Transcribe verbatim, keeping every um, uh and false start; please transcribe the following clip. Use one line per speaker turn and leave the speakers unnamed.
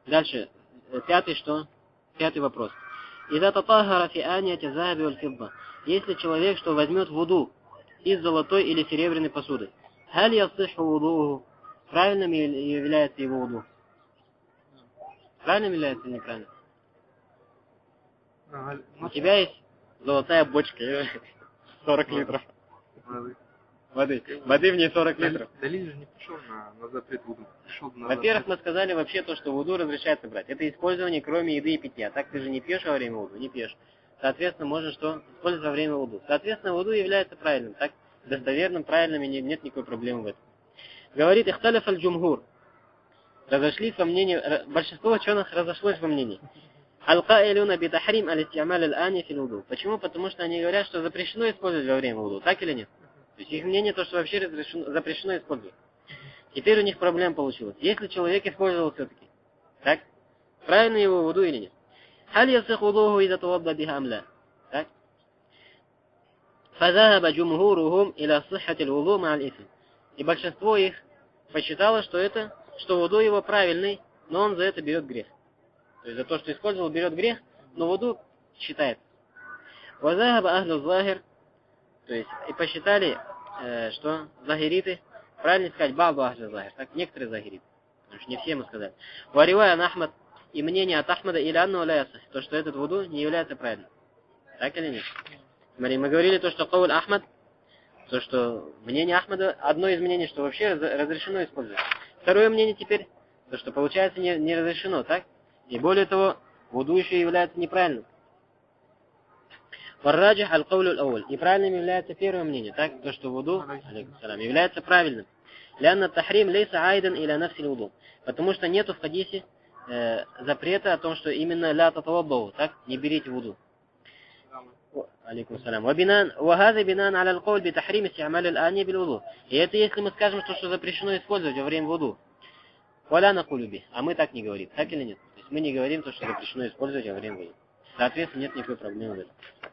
Дальше. Пятый что? Пятый вопрос. Ида татахара фи анияти захаби валь фидда. Если человек, что возьмет вуду из золотой или серебряной посуды, халь ясиху вудуху, правильным является его вуду? Правильным является или неправильным? У тебя есть золотая бочка, сорок литров. Воды. Воды в ней сорок литров.
Далиль же не пришел на, на запрет вуду.
Во-первых, мы сказали вообще то, что вуду разрешается брать. Это использование кроме еды и питья. Так ты же не пьешь во время вуду? Не пьешь. Соответственно, можно что? Использовать во время вуду. Соответственно, вуду является правильным. Так, достоверным, правильным, и нет никакой проблемы в этом. Говорит ихталиф аль-джумхур. Разошлись во мнении, большинство ученых разошлось во мнении. Аль-каилюна битахрим аль-истиамаль аль-ани фил вуду. Почему? Потому что они говорят, что запрещено использовать во время вуду. Так или нет? То есть их мнение то, что вообще разрешено, запрещено использовать. Теперь у них проблема получилась. Если человек использовал все-таки, так? Правильно его вуду или нет? Халь ясих вудуху ида тавадда биха амля. Так? Фазахаба джумхурухум иля сиххати л-вуду ма аль-исм. И большинство их посчитало, что это, что вуду его правильный, но он за это берет грех. То есть за то, что использовал, берет грех, но вуду считает. Вазахаба ахлю захир. То есть и посчитали, э, что захириты, правильно сказать, бабу ахлю захир, так, некоторые захириты. Потому что не все мы сказали. Варивая на Ахмад, и мнение от Ахмада или анну ляяса, то, что этот вуду не является правильным. Так или нет? Смотри, мы говорили то, что кауль Ахмад, то, что мнение Ахмада, одно из мнений, что вообще разрешено использовать. Второе мнение теперь, то, что получается не, не разрешено, так? И более того, вуду еще является неправильным. Варраджих аль-каулю аль-ауль. И правильным является первое мнение, так? То, что вуду, алейкум, является правильным. Лянна тахрим лейса айдан иля нафсиль вуду. Потому что нету в хадисе э, запрета о том, что именно ля татаваддау, так? Не берите вуду. Алейкум салям. Вабинан, вахаза бинан аля аль-кауль би тахрим истиамаль аль-ани бил вуду. И это если мы скажем, что, что запрещено использовать во время вуду. Валя накулюби. А мы так не говорим. Так или нет? То есть мы не говорим то, что запрещено использовать во время вуду. Соответственно, нет никакой проблемы в этом.